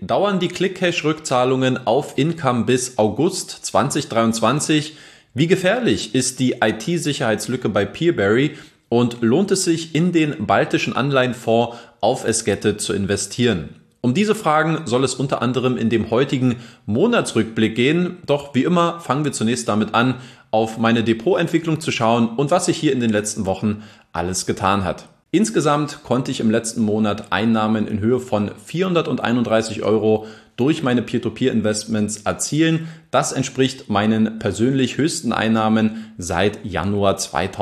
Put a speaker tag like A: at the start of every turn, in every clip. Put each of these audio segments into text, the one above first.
A: Dauern die ClickCash-Rückzahlungen auf Income bis August 2023? Wie gefährlich ist die IT-Sicherheitslücke bei Peerberry und lohnt es sich, in den baltischen Anleihenfonds auf Esgetted zu investieren? Um diese Fragen soll es unter anderem in dem heutigen Monatsrückblick gehen. Doch wie immer fangen wir zunächst damit an, auf meine Depotentwicklung zu schauen und was sich hier in den letzten Wochen alles getan hat. Insgesamt konnte ich im letzten Monat Einnahmen in Höhe von 431 € durch meine Peer-to-Peer-Investments erzielen. Das entspricht meinen persönlich höchsten Einnahmen seit Januar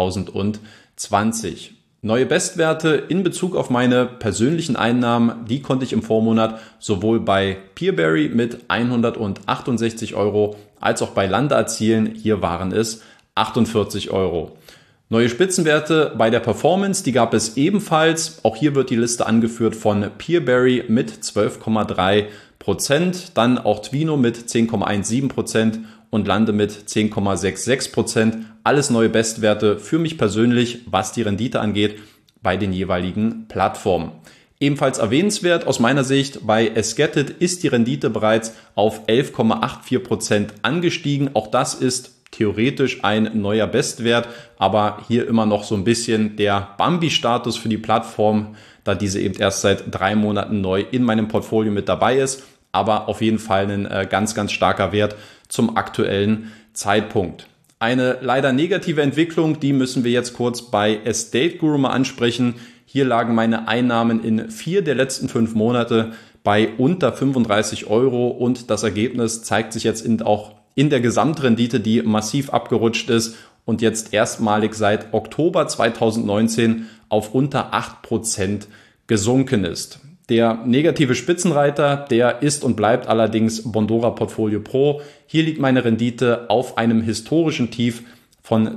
A: 2020. Neue Bestwerte in Bezug auf meine persönlichen Einnahmen, die konnte ich im Vormonat sowohl bei Peerberry mit 168 € als auch bei Lande erzielen. Hier waren es 48 €. Neue Spitzenwerte bei der Performance, die gab es ebenfalls. Auch hier wird die Liste angeführt von Peerberry mit 12,3%, dann auch Twino mit 10,17% und Lande mit 10,66%. Alles neue Bestwerte für mich persönlich, was die Rendite angeht, bei den jeweiligen Plattformen. Ebenfalls erwähnenswert aus meiner Sicht, bei Esgetted ist die Rendite bereits auf 11,84% angestiegen. Auch das ist theoretisch ein neuer Bestwert, aber hier immer noch so ein bisschen der Bambi-Status für die Plattform, da diese eben erst seit 3 Monaten neu in meinem Portfolio mit dabei ist. Aber auf jeden Fall ein ganz, ganz starker Wert zum aktuellen Zeitpunkt. Eine leider negative Entwicklung, die müssen wir jetzt kurz bei Estate Guru mal ansprechen. Hier lagen meine Einnahmen in 4 der letzten 5 Monate bei unter 35 € und das Ergebnis zeigt sich jetzt auch in der Gesamtrendite, die massiv abgerutscht ist und jetzt erstmalig seit Oktober 2019 auf unter 8% gesunken ist. Der negative Spitzenreiter, der ist und bleibt allerdings Bondora Portfolio Pro. Hier liegt meine Rendite auf einem historischen Tief von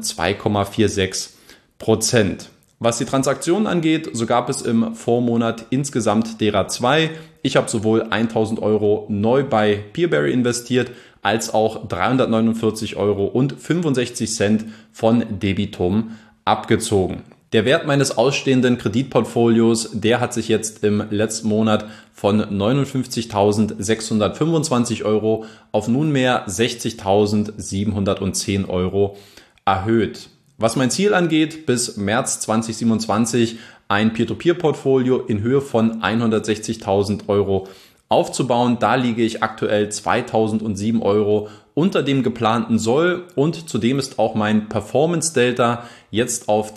A: 2,46%. Was die Transaktionen angeht, so gab es im Vormonat insgesamt derer 2. Ich habe sowohl 1.000 € neu bei Peerberry investiert, als auch 349,65 € von Debitum abgezogen. Der Wert meines ausstehenden Kreditportfolios, der hat sich jetzt im letzten Monat von 59.625 € auf nunmehr 60.710 € erhöht. Was mein Ziel angeht, bis März 2027 ein Peer-to-Peer-Portfolio in Höhe von 160.000 € aufzubauen. Da liege ich aktuell 2.007 € unter dem geplanten Soll und zudem ist auch mein Performance Delta jetzt auf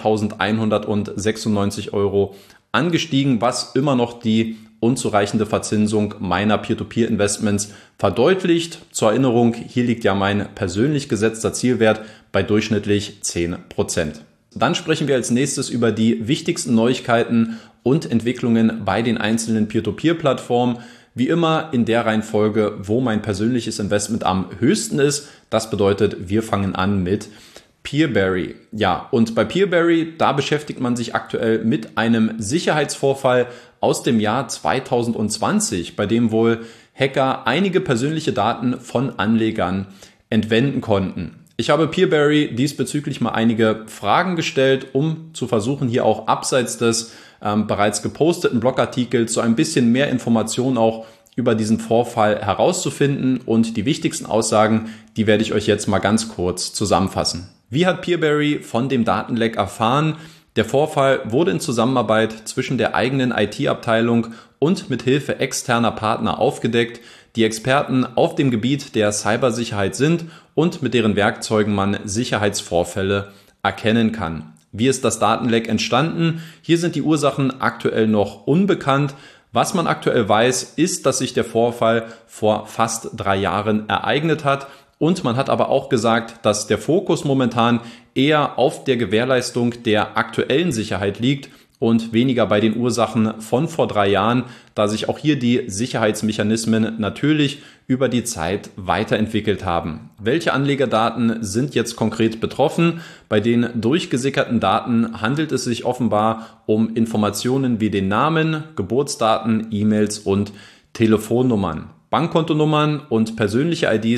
A: 2.196 € angestiegen, was immer noch die unzureichende Verzinsung meiner Peer-to-Peer-Investments verdeutlicht. Zur Erinnerung, hier liegt ja mein persönlich gesetzter Zielwert bei durchschnittlich 10%. Dann sprechen wir als nächstes über die wichtigsten Neuigkeiten und Entwicklungen bei den einzelnen Peer-to-Peer-Plattformen. Wie immer in der Reihenfolge, wo mein persönliches Investment am höchsten ist. Das bedeutet, wir fangen an mit Peerberry. Ja, und bei Peerberry, da beschäftigt man sich aktuell mit einem Sicherheitsvorfall aus dem Jahr 2020, bei dem wohl Hacker einige persönliche Daten von Anlegern entwenden konnten. Ich habe Peerberry diesbezüglich mal einige Fragen gestellt, um zu versuchen, hier auch abseits des bereits geposteten Blogartikels so ein bisschen mehr Informationen auch über diesen Vorfall herauszufinden. Und die wichtigsten Aussagen, die werde ich euch jetzt mal ganz kurz zusammenfassen. Wie hat Peerberry von dem Datenleck erfahren? Der Vorfall wurde in Zusammenarbeit zwischen der eigenen IT-Abteilung und mit Hilfe externer Partner aufgedeckt, die Experten auf dem Gebiet der Cybersicherheit sind und mit deren Werkzeugen man Sicherheitsvorfälle erkennen kann. Wie ist das Datenleck entstanden? Hier sind die Ursachen aktuell noch unbekannt. Was man aktuell weiß, ist, dass sich der Vorfall vor fast 3 Jahren ereignet hat. Und man hat aber auch gesagt, dass der Fokus momentan eher auf der Gewährleistung der aktuellen Sicherheit liegt und weniger bei den Ursachen von vor 3 Jahren, da sich auch hier die Sicherheitsmechanismen natürlich über die Zeit weiterentwickelt haben. Welche Anlegerdaten sind jetzt konkret betroffen? Bei den durchgesickerten Daten handelt es sich offenbar um Informationen wie den Namen, Geburtsdaten, E-Mails und Telefonnummern. Bankkontonummern und persönliche IDs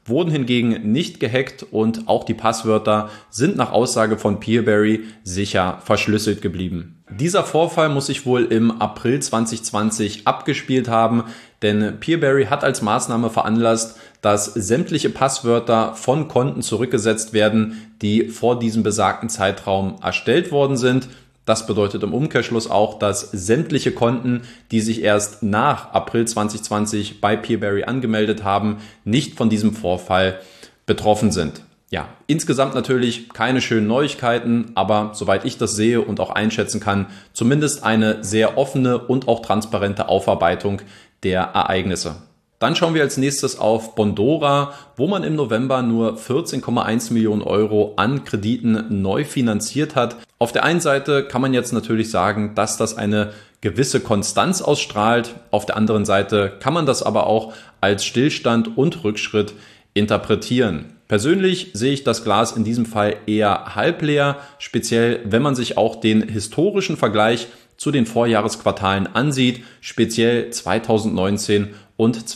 A: wurden hingegen nicht gehackt und auch die Passwörter sind nach Aussage von Peerberry sicher verschlüsselt geblieben. Dieser Vorfall muss sich wohl im April 2020 abgespielt haben, denn Peerberry hat als Maßnahme veranlasst, dass sämtliche Passwörter von Konten zurückgesetzt werden, die vor diesem besagten Zeitraum erstellt worden sind. Das bedeutet im Umkehrschluss auch, dass sämtliche Konten, die sich erst nach April 2020 bei Peerberry angemeldet haben, nicht von diesem Vorfall betroffen sind. Ja, insgesamt natürlich keine schönen Neuigkeiten, aber soweit ich das sehe und auch einschätzen kann, zumindest eine sehr offene und auch transparente Aufarbeitung der Ereignisse. Dann schauen wir als nächstes auf Bondora, wo man im November nur 14,1 Millionen Euro an Krediten neu finanziert hat. Auf der einen Seite kann man jetzt natürlich sagen, dass das eine gewisse Konstanz ausstrahlt. Auf der anderen Seite kann man das aber auch als Stillstand und Rückschritt interpretieren. Persönlich sehe ich das Glas in diesem Fall eher halb leer, speziell wenn man sich auch den historischen Vergleich zu den Vorjahresquartalen ansieht, speziell 2019 und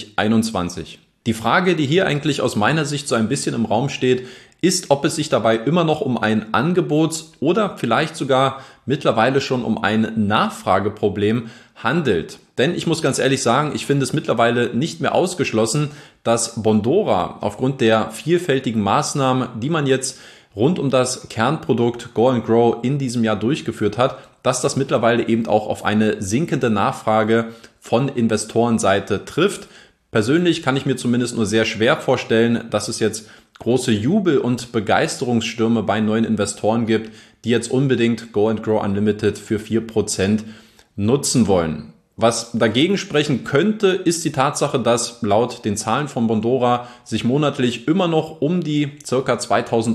A: 2021. Die Frage, die hier eigentlich aus meiner Sicht so ein bisschen im Raum steht, ist, ob es sich dabei immer noch um ein Angebots- oder vielleicht sogar mittlerweile schon um ein Nachfrageproblem handelt. Denn ich muss ganz ehrlich sagen, ich finde es mittlerweile nicht mehr ausgeschlossen, dass Bondora aufgrund der vielfältigen Maßnahmen, die man jetzt rund um das Kernprodukt Go and Grow in diesem Jahr durchgeführt hat, dass das mittlerweile eben auch auf eine sinkende Nachfrage von Investorenseite trifft. Persönlich kann ich mir zumindest nur sehr schwer vorstellen, dass es jetzt große Jubel- und Begeisterungsstürme bei neuen Investoren gibt, die jetzt unbedingt Go and Grow Unlimited für 4% nutzen wollen. Was dagegen sprechen könnte, ist die Tatsache, dass laut den Zahlen von Bondora sich monatlich immer noch um die ca. 2000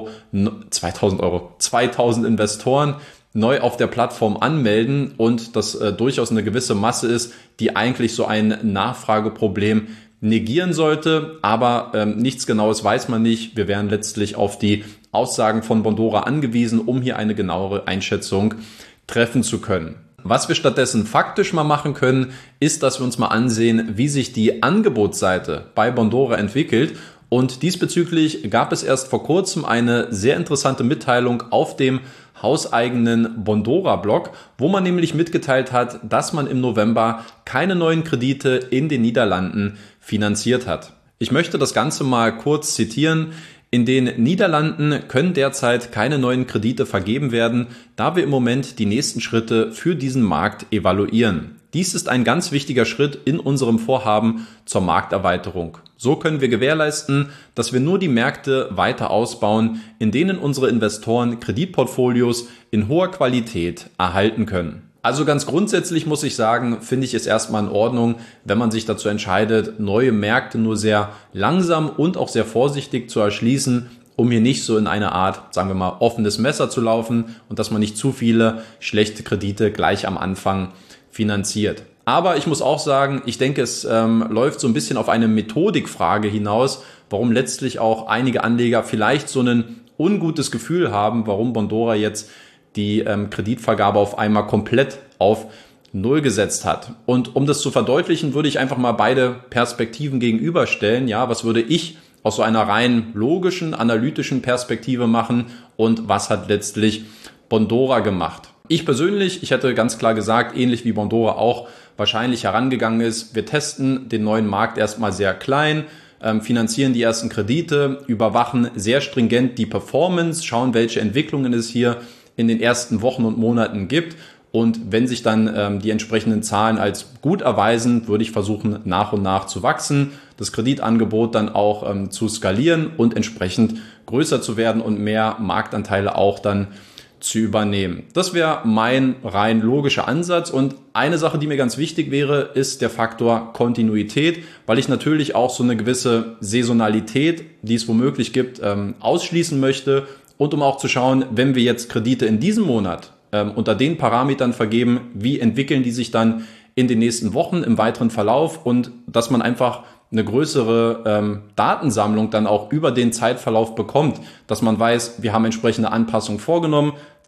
A: Investoren neu auf der Plattform anmelden und das durchaus eine gewisse Masse ist, die eigentlich so ein Nachfrageproblem negieren sollte, aber nichts Genaues weiß man nicht. Wir wären letztlich auf die Aussagen von Bondora angewiesen, um hier eine genauere Einschätzung treffen zu können. Was wir stattdessen faktisch mal machen können, ist, dass wir uns mal ansehen, wie sich die Angebotsseite bei Bondora entwickelt. Und diesbezüglich gab es erst vor kurzem eine sehr interessante Mitteilung auf dem hauseigenen Bondora-Blog, wo man nämlich mitgeteilt hat, dass man im November keine neuen Kredite in den Niederlanden finanziert hat. Ich möchte das Ganze mal kurz zitieren. In den Niederlanden können derzeit keine neuen Kredite vergeben werden, da wir im Moment die nächsten Schritte für diesen Markt evaluieren. Dies ist ein ganz wichtiger Schritt in unserem Vorhaben zur Markterweiterung. So können wir gewährleisten, dass wir nur die Märkte weiter ausbauen, in denen unsere Investoren Kreditportfolios in hoher Qualität erhalten können. Also ganz grundsätzlich muss ich sagen, finde ich es erstmal in Ordnung, wenn man sich dazu entscheidet, neue Märkte nur sehr langsam und auch sehr vorsichtig zu erschließen, um hier nicht so in eine Art, sagen wir mal, offenes Messer zu laufen und dass man nicht zu viele schlechte Kredite gleich am Anfang finanziert. Aber ich muss auch sagen, ich denke, es läuft so ein bisschen auf eine Methodikfrage hinaus, warum letztlich auch einige Anleger vielleicht so ein ungutes Gefühl haben, warum Bondora jetzt die Kreditvergabe auf einmal komplett auf Null gesetzt hat. Und um das zu verdeutlichen, würde ich einfach mal beide Perspektiven gegenüberstellen. Ja, was würde ich aus so einer rein logischen, analytischen Perspektive machen und was hat letztlich Bondora gemacht? Ich persönlich, ich hätte ganz klar gesagt, ähnlich wie Bondora auch wahrscheinlich herangegangen ist, wir testen den neuen Markt erstmal sehr klein, finanzieren die ersten Kredite, überwachen sehr stringent die Performance, schauen, welche Entwicklungen es hier in den ersten Wochen und Monaten gibt. Und wenn sich dann die entsprechenden Zahlen als gut erweisen, würde ich versuchen, nach und nach zu wachsen, das Kreditangebot dann auch zu skalieren und entsprechend größer zu werden und mehr Marktanteile auch dann zu übernehmen. Das wäre mein rein logischer Ansatz. Und eine Sache, die mir ganz wichtig wäre, ist der Faktor Kontinuität, weil ich natürlich auch so eine gewisse Saisonalität, die es womöglich gibt, ausschließen möchte. Und um auch zu schauen, wenn wir jetzt Kredite in diesem Monat unter den Parametern vergeben, wie entwickeln die sich dann in den nächsten Wochen im weiteren Verlauf und dass man einfach eine größere Datensammlung dann auch über den Zeitverlauf bekommt, dass man weiß, wir haben entsprechende Anpassungen vorgenommen,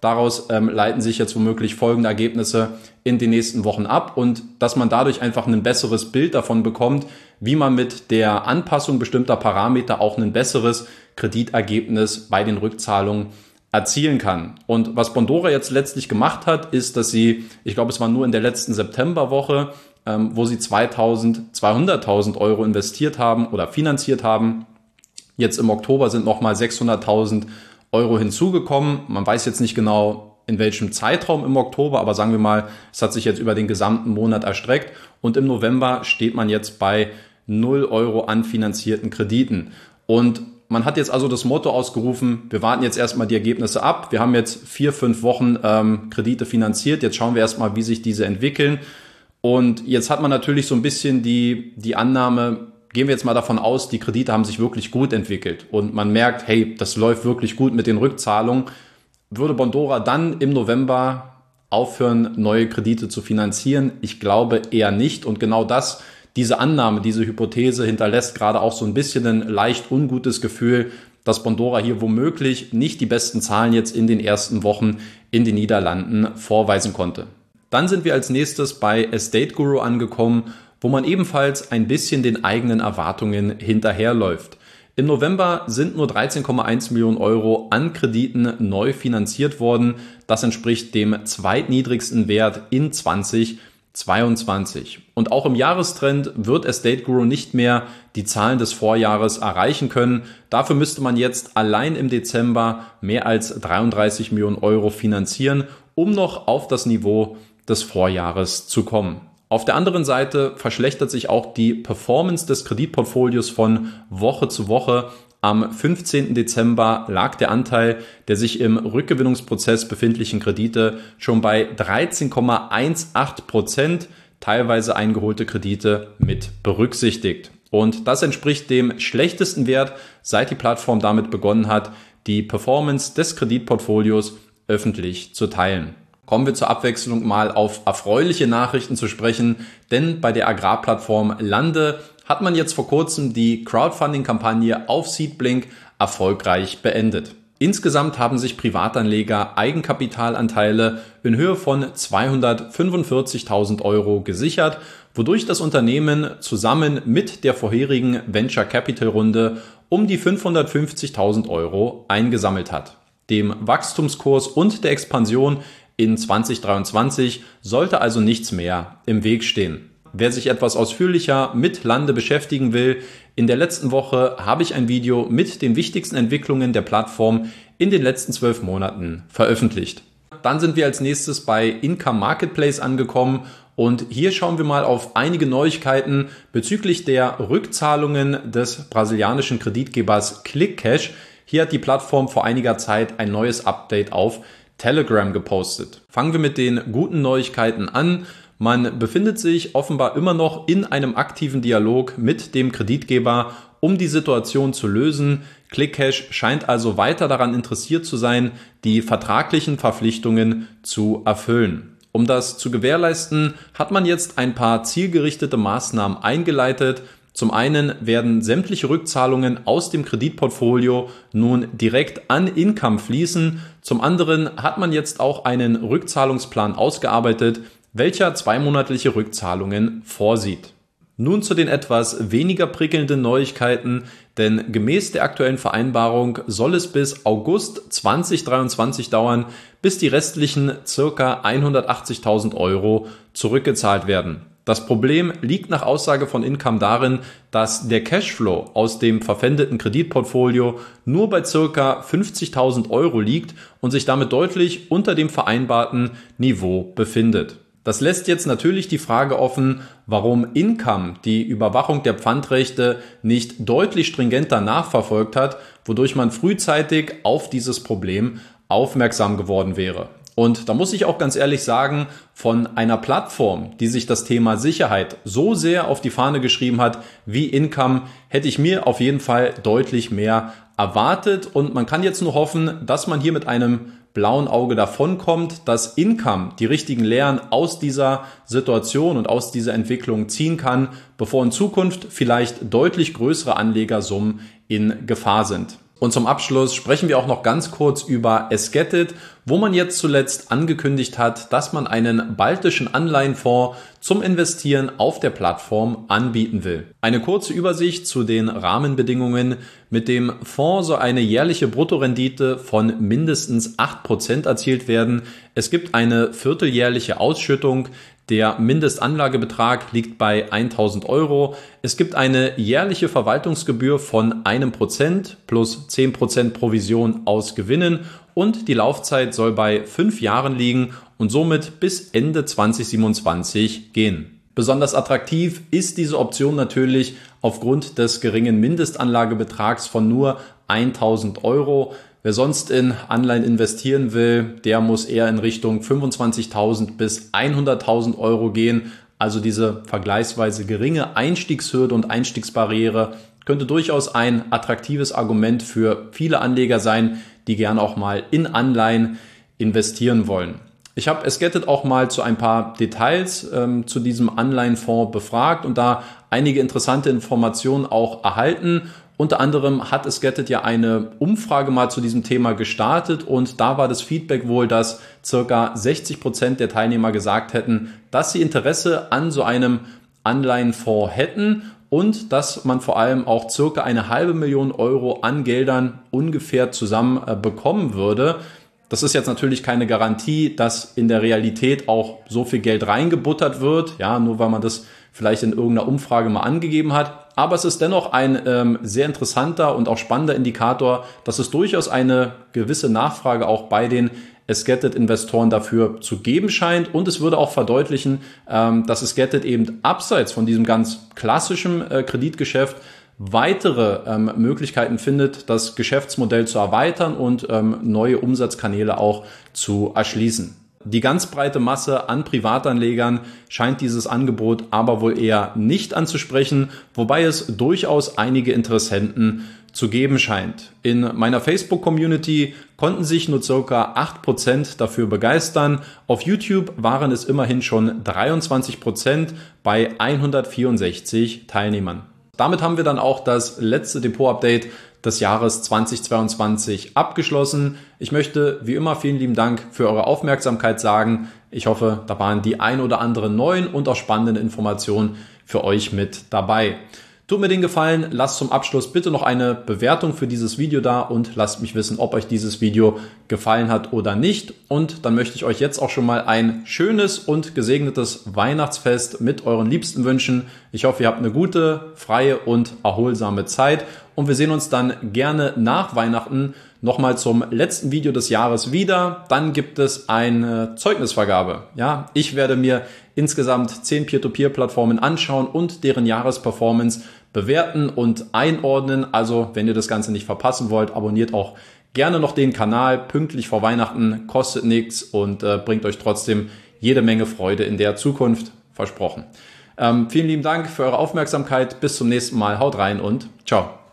A: Daraus leiten sich jetzt womöglich folgende Ergebnisse in den nächsten Wochen ab und dass man dadurch einfach ein besseres Bild davon bekommt, wie man mit der Anpassung bestimmter Parameter auch ein besseres Kreditergebnis bei den Rückzahlungen erzielen kann. Und was Bondora jetzt letztlich gemacht hat, ist, dass sie, ich glaube, es war nur in der letzten Septemberwoche, wo sie 200.000 Euro investiert haben oder finanziert haben. Jetzt im Oktober sind nochmal 600.000 Euro hinzugekommen. Man weiß jetzt nicht genau, in welchem Zeitraum im Oktober, aber sagen wir mal, es hat sich jetzt über den gesamten Monat erstreckt und im November steht man jetzt bei 0 Euro an finanzierten Krediten. Und man hat jetzt also das Motto ausgerufen, wir warten jetzt erstmal die Ergebnisse ab. Wir haben jetzt 4-5 Wochen Kredite finanziert. Jetzt schauen wir erstmal, wie sich diese entwickeln. Und jetzt hat man natürlich so ein bisschen die Annahme, gehen wir jetzt mal davon aus, die Kredite haben sich wirklich gut entwickelt und man merkt, hey, das läuft wirklich gut mit den Rückzahlungen. Würde Bondora dann im November aufhören, neue Kredite zu finanzieren? Ich glaube eher nicht. Und genau diese Annahme, diese Hypothese hinterlässt gerade auch so ein bisschen ein leicht ungutes Gefühl, dass Bondora hier womöglich nicht die besten Zahlen jetzt in den ersten Wochen in den Niederlanden vorweisen konnte. Dann sind wir als nächstes bei Estate Guru angekommen, wo man ebenfalls ein bisschen den eigenen Erwartungen hinterherläuft. Im November sind nur 13,1 Millionen Euro an Krediten neu finanziert worden. Das entspricht dem zweitniedrigsten Wert in 2022. Und auch im Jahrestrend wird Estate Guru nicht mehr die Zahlen des Vorjahres erreichen können. Dafür müsste man jetzt allein im Dezember mehr als 33 Millionen Euro finanzieren, um noch auf das Niveau des Vorjahres zu kommen. Auf der anderen Seite verschlechtert sich auch die Performance des Kreditportfolios von Woche zu Woche. Am 15. Dezember lag der Anteil der sich im Rückgewinnungsprozess befindlichen Kredite schon bei 13,18%, teilweise eingeholte Kredite mit berücksichtigt. Und das entspricht dem schlechtesten Wert, seit die Plattform damit begonnen hat, die Performance des Kreditportfolios öffentlich zu teilen. Kommen wir zur Abwechslung mal auf erfreuliche Nachrichten zu sprechen, denn bei der Agrarplattform Lande hat man jetzt vor kurzem die Crowdfunding-Kampagne auf Seedblink erfolgreich beendet. Insgesamt haben sich Privatanleger Eigenkapitalanteile in Höhe von 245.000 Euro gesichert, wodurch das Unternehmen zusammen mit der vorherigen Venture Capital Runde um die 550.000 Euro eingesammelt hat. Dem Wachstumskurs und der Expansion in 2023 sollte also nichts mehr im Weg stehen. Wer sich etwas ausführlicher mit Lande beschäftigen will, in der letzten Woche habe ich ein Video mit den wichtigsten Entwicklungen der Plattform in den letzten 12 Monaten veröffentlicht. Dann sind wir als nächstes bei Income Marketplace angekommen und hier schauen wir mal auf einige Neuigkeiten bezüglich der Rückzahlungen des brasilianischen Kreditgebers ClickCash. Hier hat die Plattform vor einiger Zeit ein neues Update auf Telegram gepostet. Fangen wir mit den guten Neuigkeiten an. Man befindet sich offenbar immer noch in einem aktiven Dialog mit dem Kreditgeber, um die Situation zu lösen. ClickCash scheint also weiter daran interessiert zu sein, die vertraglichen Verpflichtungen zu erfüllen. Um das zu gewährleisten, hat man jetzt ein paar zielgerichtete Maßnahmen eingeleitet. Zum einen werden sämtliche Rückzahlungen aus dem Kreditportfolio nun direkt an Income fließen. Zum anderen hat man jetzt auch einen Rückzahlungsplan ausgearbeitet, welcher 2-monatliche Rückzahlungen vorsieht. Nun zu den etwas weniger prickelnden Neuigkeiten, denn gemäß der aktuellen Vereinbarung soll es bis August 2023 dauern, bis die restlichen ca. 180.000 Euro zurückgezahlt werden. Das Problem liegt nach Aussage von Income darin, dass der Cashflow aus dem verpfändeten Kreditportfolio nur bei ca. 50.000 Euro liegt und sich damit deutlich unter dem vereinbarten Niveau befindet. Das lässt jetzt natürlich die Frage offen, warum Income die Überwachung der Pfandrechte nicht deutlich stringenter nachverfolgt hat, wodurch man frühzeitig auf dieses Problem aufmerksam geworden wäre. Und da muss ich auch ganz ehrlich sagen, von einer Plattform, die sich das Thema Sicherheit so sehr auf die Fahne geschrieben hat wie Income, hätte ich mir auf jeden Fall deutlich mehr erwartet. Und man kann jetzt nur hoffen, dass man hier mit einem blauen Auge davonkommt, dass Income die richtigen Lehren aus dieser Situation und aus dieser Entwicklung ziehen kann, bevor in Zukunft vielleicht deutlich größere Anlegersummen in Gefahr sind. Und zum Abschluss sprechen wir auch noch ganz kurz über Esgetit, wo man jetzt zuletzt angekündigt hat, dass man einen baltischen Anleihenfonds zum Investieren auf der Plattform anbieten will. Eine kurze Übersicht zu den Rahmenbedingungen. Mit dem Fonds soll eine jährliche Bruttorendite von mindestens 8% erzielt werden. Es gibt eine vierteljährliche Ausschüttung. Der Mindestanlagebetrag liegt bei 1.000 Euro. Es gibt eine jährliche Verwaltungsgebühr von 1% plus 10% Provision aus Gewinnen und die Laufzeit soll bei 5 Jahren liegen und somit bis Ende 2027 gehen. Besonders attraktiv ist diese Option natürlich aufgrund des geringen Mindestanlagebetrags von nur 1.000 Euro. Wer sonst in Anleihen investieren will, der muss eher in Richtung 25.000 bis 100.000 Euro gehen. Also diese vergleichsweise geringe Einstiegshürde und Einstiegsbarriere könnte durchaus ein attraktives Argument für viele Anleger sein, die gerne auch mal in Anleihen investieren wollen. Ich habe Esgetit auch mal zu ein paar Details zu diesem Anleihenfonds befragt und da einige interessante Informationen auch erhalten. Unter anderem hat Esgetit ja eine Umfrage mal zu diesem Thema gestartet und da war das Feedback wohl, dass ca. 60% der Teilnehmer gesagt hätten, dass sie Interesse an so einem Anleihenfonds hätten und dass man vor allem auch ca. 500.000 Euro an Geldern ungefähr zusammen bekommen würde. Das ist jetzt natürlich keine Garantie, dass in der Realität auch so viel Geld reingebuttert wird, ja, nur weil man das vielleicht in irgendeiner Umfrage mal angegeben hat. Aber es ist dennoch ein sehr interessanter und auch spannender Indikator, dass es durchaus eine gewisse Nachfrage auch bei den Esgetit-Investoren dafür zu geben scheint. Und es würde auch verdeutlichen, dass Esgetit eben abseits von diesem ganz klassischen Kreditgeschäft weitere Möglichkeiten findet, das Geschäftsmodell zu erweitern und neue Umsatzkanäle auch zu erschließen. Die ganz breite Masse an Privatanlegern scheint dieses Angebot aber wohl eher nicht anzusprechen, wobei es durchaus einige Interessenten zu geben scheint. In meiner Facebook-Community konnten sich nur ca. 8% dafür begeistern. Auf YouTube waren es immerhin schon 23% bei 164 Teilnehmern. Damit haben wir dann auch das letzte Depot-Update des Jahres 2022 abgeschlossen. Ich möchte wie immer vielen lieben Dank für eure Aufmerksamkeit sagen. Ich hoffe, da waren die ein oder anderen neuen und auch spannenden Informationen für euch mit dabei. Tut mir den Gefallen, lasst zum Abschluss bitte noch eine Bewertung für dieses Video da und lasst mich wissen, ob euch dieses Video gefallen hat oder nicht. Und dann möchte ich euch jetzt auch schon mal ein schönes und gesegnetes Weihnachtsfest mit euren Liebsten wünschen. Ich hoffe, ihr habt eine gute, freie und erholsame Zeit. Und wir sehen uns dann gerne nach Weihnachten nochmal zum letzten Video des Jahres wieder. Dann gibt es eine Zeugnisvergabe. Ja, ich werde mir insgesamt 10 Peer-to-Peer-Plattformen anschauen und deren Jahresperformance bewerten und einordnen. Also, wenn ihr das Ganze nicht verpassen wollt, abonniert auch gerne noch den Kanal pünktlich vor Weihnachten. Kostet nichts und bringt euch trotzdem jede Menge Freude in der Zukunft. Versprochen. Vielen lieben Dank für eure Aufmerksamkeit. Bis zum nächsten Mal. Haut rein und ciao.